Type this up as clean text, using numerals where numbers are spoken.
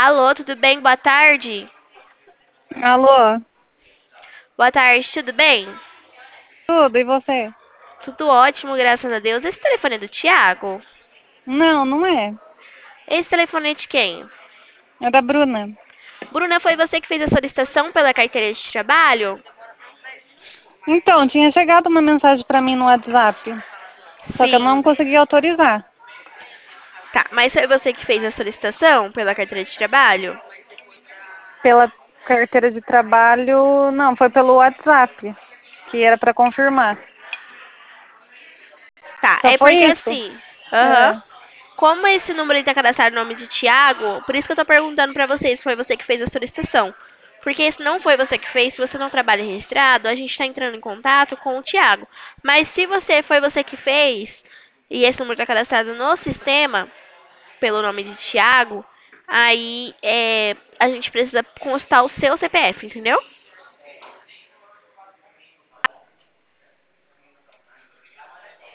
Alô, tudo bem? Boa tarde. Alô, Boa tarde, tudo bem? tudo, e você? Tudo ótimo, graças a Deus. Esse telefone é do Thiago? Não, não é. Esse telefone é de quem? É da Bruna. Bruna, foi você que fez a solicitação pela carteira de trabalho? Então, tinha chegado uma mensagem pra mim no WhatsApp, só que eu não Sim. consegui autorizar. Tá, mas foi você que fez a solicitação pela carteira de trabalho? Pela carteira de trabalho, não, foi pelo WhatsApp, que era pra confirmar. Tá, Só é foi porque isso. assim. Aham. É, Como esse número está cadastrado no nome de Thiago, por isso que eu tô perguntando pra você se foi você que fez a solicitação. Porque se não foi você que fez, se você não trabalha registrado, a gente está entrando em contato com o Thiago. Mas se você foi você que fez e esse número está cadastrado no sistema pelo nome de Thiago, aí a gente precisa constar o seu CPF, entendeu?